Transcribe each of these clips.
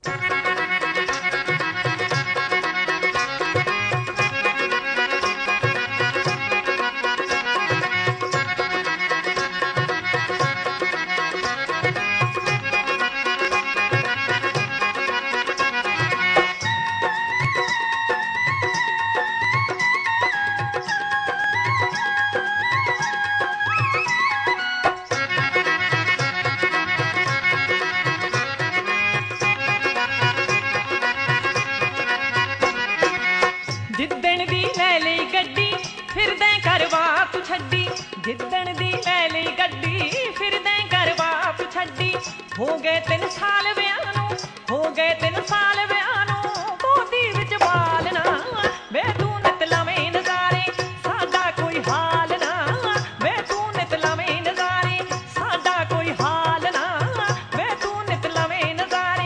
ਜਿੱਦਣ ਦੀ ਲੈ ਲਈ ਗੱਡੀ ਫਿਰਦੇ ਕਰਵਾ ਤੂੰ ਛੱਡੀ, ਜਿੱਦਣ ਦੀ ਲੈ ਲਈ ਗੱਡੀ ਫਿਰਦੇ ਕਰਵਾ ਤੂੰ ਛੱਡੀ। ਹੋ ਗਏ 3 ਸਾਲ ਵਿਆਹ ਨੂੰ, ਹੋ ਗਏ 3 ਸਾਲ ਵਿਆਹ ਨੂੰ, ਗੋਦੀ ਵਿੱਚ ਬਾਲ ਨਾ ਵੇ ਤੂੰ ਨਿਤ ਲਵੇਂ ਨਜ਼ਾਰੇ, ਸਾਡਾ ਕੋਈ ਹਾਲ ਨਾ ਵੇ ਤੂੰ ਨਿਤ ਲਵੇਂ ਨਜ਼ਾਰੇ, ਸਾਡਾ ਕੋਈ ਹਾਲ ਨਾ ਵੇ ਤੂੰ ਨਿਤ ਲਵੇਂ ਨਜ਼ਾਰੇ।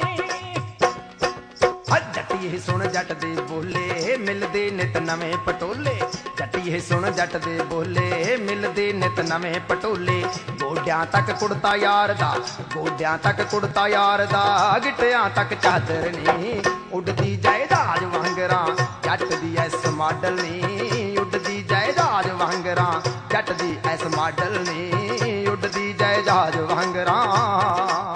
ਜੱਟੀਏ ਸੁਣ ਜੱਟ ਦੇ ਬੋਲੇ ਮਿਲਦੇ ਨਿਤ ਨਵੇਂ ਪਟੋਲੇ, ਜੱਟੀਏ ਸੁਣ ਜੱਟ ਦੇ ਬੋਲੇ ਮਿਲਦੇ ਨਿਤ ਨਵੇਂ ਪਟੋਲੇ। ਗੋਡਿਆਂ ਤੱਕ ਕੁੜਤਾ ਯਾਰ ਦਾ, ਗੋਡਿਆਂ ਤੱਕ ਕੁੜਤਾ ਯਾਰ ਦਾ, ਗਿੱਟਿਆਂ ਤੱਕ ਚਾਦਰ ਨੀ ਉੱਡਦੀ ਜਾਇਦਾਦ ਵਾਂਗਰਾਂ ਜੱਟ ਦੀ ਐਸ ਮਾਡਲ ਨੀ, ਉੱਡਦੀ ਜਾਇਦਾਦ ਵਾਂਗਰਾਂ ਜੱਟ ਦੀ ਐਸ ਮਾਡਲ ਨੀ, ਉੱਡਦੀ ਜਾਇਦਾਦ ਵਾਂਗਰਾਂ।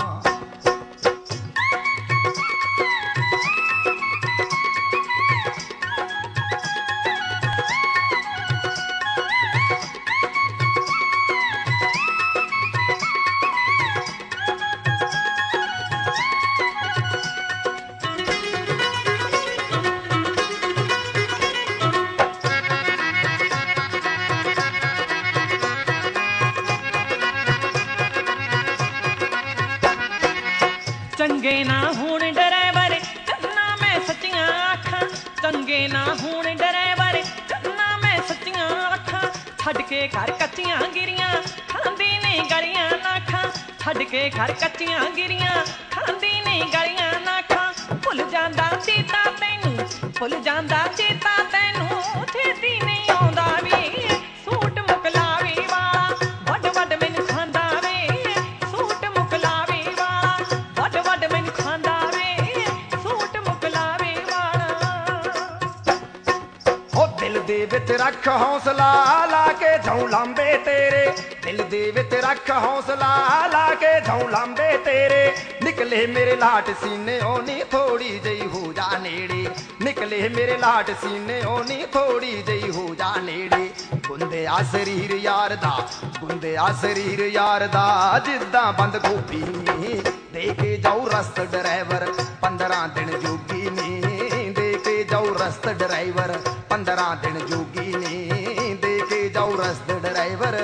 ਚੰਗੇ ਨਾ ਹੋਣ ਡਰਾਈਵਰ ਕਰਨਾ ਮੈਂ ਸੱਚੀਆਂ ਆਖਾਂ, ਚੰਗੇ ਨਾ ਹੋਣ ਡਰਾਈਵਰ ਕਰਨਾ ਮੈਂ ਸੱਚੀਆਂ ਆਖਾਂ। ਛੱਡ ਕੇ ਘਰ ਕੱਚੀਆਂ ਗਿਰੀਆਂ ਖਾਂਦੀ ਨੇ ਗਲੀਆਂ ਨਾਖਾਂ, ਛੱਡ ਕੇ ਘਰ ਕੱਚੀਆਂ ਗਿਰੀਆਂ ਖਾਂਦੀ ਨੇ ਗਲੀਆਂ ਨਾਖਾਂ। ਭੁੱਲ ਜਾਂਦਾ ਚੇਤਾ ਤੈਨੂੰ, ਭੁੱਲ ਜਾਂਦਾ ਚੇਤਾ ਤੈਨੂੰ, ਛੇਤੀ ਨਹੀਂ ਆਉਂਦਾ ਵੀ ਸੂਟ ਮੁਕਲਾਵੇ ਵਾਲਾ ਵੱਡ ਵੱਡ ਮੈਨੂੰ ਖਾਂਦਾ ਵੇ, ਸੂਟ ਮੁਕਲਾਵੇ ਵਾਲਾ ਵੱਡ ਵੱਡ ਮੈਨੂੰ ਖਾਂਦਾ ਵੇ, ਸੂਟ ਮੁਕਲਾਵੇ ਵਾਲਾ। ਉਹ ਦਿਲ ਦੇ ਵਿੱਚ ਰੱਖ ਹੌਸਲਾ ਲਾ ਕੇ ਜਾਉ ਲਾਂਬੇ ਤੇਰੇ, ਦਿਲ ਦੇ ਵਿੱਚ ਰੱਖ ਹੌਸਲਾ ਲਾ ਕੇ ਜਾਉ ਲਾਂਬੇ ਤੇਰੇ। ਨਿਕਲੇ ਮੇਰੇ ਲਾਟ ਸੀਨੇ ਉਹ ਨੀ ਥੋੜੀ ਜਿਹੀ ਹੋ ਜਾ ਨੇੜੇ, ਨਿਕਲੇ ਮੇਰੇ ਲਾਟ ਸੀਨੇ ਉਹ ਨੀ ਥੋੜੀ ਜਿਹੀ ਹੋ ਜਾ ਨੇੜੇ। ਗੁੰਦਿਆ ਸਰੀਰ ਯਾਰ ਦਾ, ਗੁੰਦਿਆ ਸਰੀਰ ਯਾਰ ਦਾ, ਜਿੱਦਾਂ ਬੰਦ ਗੋਭੀ ਨੀ ਦੇ ਕੇ ਜਾਉ ਰਸਤ ਡਰਾਈਵਰ 15 ਦਿਨ ਜੋਗੀ ਨੀ, ਦੇ ਕੇ ਜਾਉ ਰਸਤ ਡਰਾਈਵਰ 15 ਦਿਨ ਜੋਗੀ ਨੀ, ਦੇ ਕੇ ਜਾਉ ਰਸਤ ਡਰਾਈਵਰ।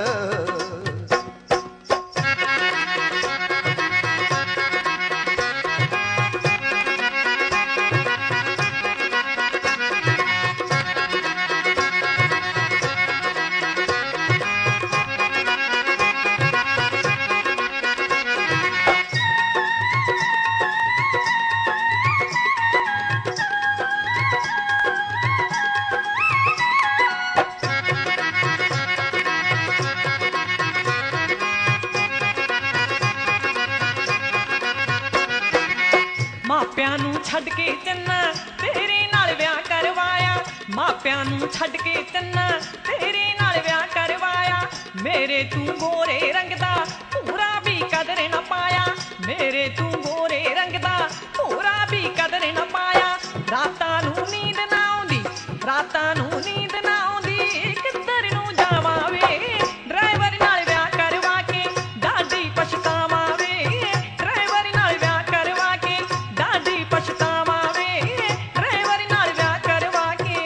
ਮਾਪਿਆਂ ਨੂੰ ਛੱਡ ਕੇ ਚੰਨਾ ਤੇਰੇ ਨਾਲ ਵਿਆਹ ਕਰਵਾਇਆ, ਮਾਪਿਆਂ ਨੂੰ ਛੱਡ ਕੇ ਚੰਨਾ ਤੇਰੇ ਨਾਲ ਵਿਆਹ ਕਰਵਾਇਆ। ਮੇਰੇ ਤੂੰ ਗੋਰੇ ਰੰਗ ਦਾ ਪੂਰਾ ਵੀ ਕਦਰ ਨਾ ਪਾਇਆ, ਮੇਰੇ ਤੂੰ ਗੋਰੇ ਰੰਗ ਦਾ ਪੂਰਾ ਵੀ ਕਦਰ ਨਾ ਪਾਇਆ। ਰਾਤਾਂ ਨੂੰ ਨੀਂਦ ਨਾ ਆਉਂਦੀ, ਰਾਤਾਂ ਨੂੰ ਨੀਂਦ ਨਾ ਆਉਂਦੀ, ਕਿੱਧਰ ਨੂੰ ਜਾਵਾਂ ਵੇ ਡਰਾਈਵਰ ਨਾਲ ਵਿਆਹ ਕਰਵਾ ਕੇ ਡਾਢੀ ਪਛਤਾਵਾਂ ਵੇ, ਡਰਾਈਵਰ ਨਾਲ ਵਿਆਹ ਕਰਵਾ ਕੇ ਡਾਢੀ ਪਛਤਾਵਾਂ ਵੇ, ਡਰਾਈਵਰ ਨਾਲ ਵਿਆਹ ਕਰਵਾ ਕੇ।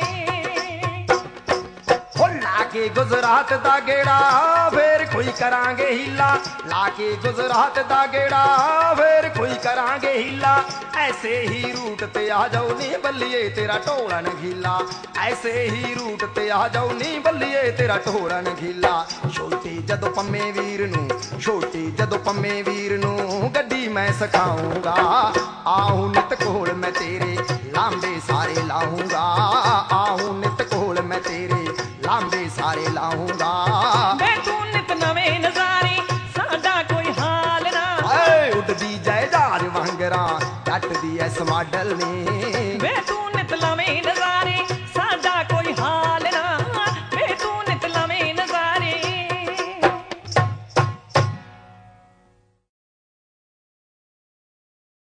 ਹੋ ਲਾ ਕੇ ਗੁਜਰਾਤ ਦਾ ਗੇੜਾ ਫੇਰ ਕੋਈ ਕਰਾਂਗੇ ਹੀਲਾ, ਲਾ ਕੇ ਗੁਜਰਾਤ ਦਾ ਗੇੜਾ ਫੇਰ ਕੋਈ ਕਰਾਂਗੇ ਹੀਲਾ। ਐਸੇ ਹੀ रूट ते आ जाओ नी बल्लिए तेरा ढोलन गीला, ऐसे ही रूट ते आ जाओ नी बल्लिए तेरा ढोलन गीला। छोटी जदों पम्मे वीर नू, छोटी जदों पम्मे वीर नू गड्डी मैं सिखाऊंगा, आहूं नित कोल मैं तेरे लांबे सारे लाऊंगा, आहूं नित कोल मैं तेरे लांबे सारे लाऊंगा। मैं तू नित नवे नजारे साडा कोई हाल ना, उड़दी जाए जहाज वांगरा ਜੱਟ ਦੀ ਐਸ ਮਾਡਲ ਨੀ ਵੇ ਤੂੰ